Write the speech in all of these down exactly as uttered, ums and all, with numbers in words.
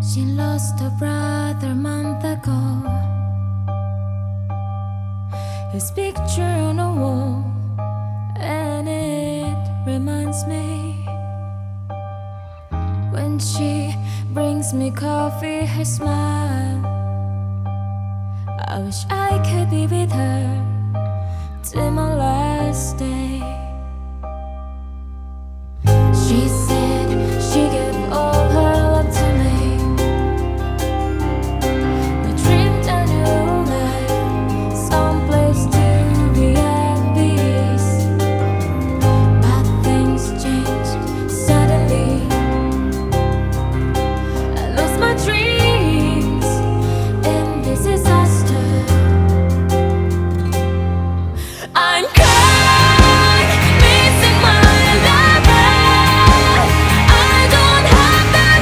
She lost her brother a month ago. His picture on a wall, and it reminds me when she brings me coffee, her smile. I wish I could be with her till my last day. She said she gave all her love to me. We dreamed a new life, someplace to be at peace. But things changed suddenly. I lost my dreams in this disaster. I'm crying, missing my lover. I don't have that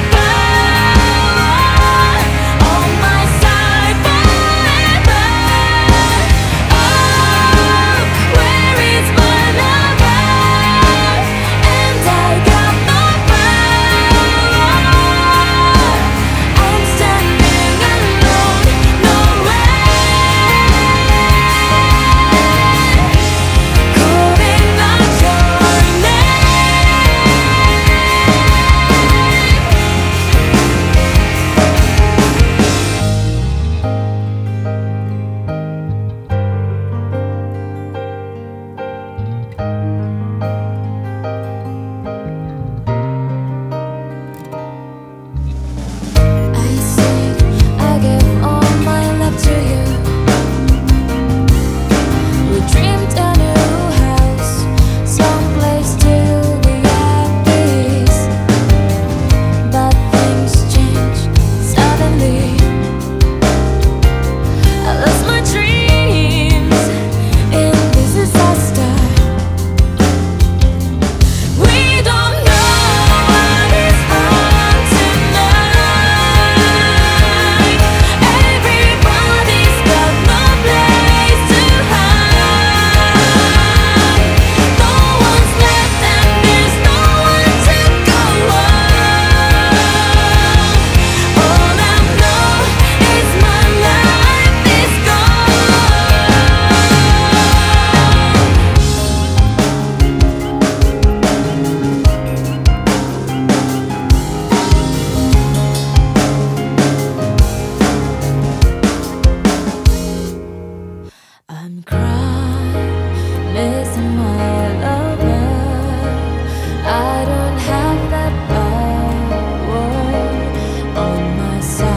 power on my side forever. Oh, where is my lover? And I got no power. I'm standing alone, nowhere. Calling out your name. I said I gave all my love to you. We dreamed a new house, someplace to be at peace. But things changed suddenly. I lost my dreams in this disaster. We don't know what is on tonight. Everybody's got no place to hide. No one's left and there's no one to go on. All I know is my life is I'm crying, missing my lover. I don't have that power on my side.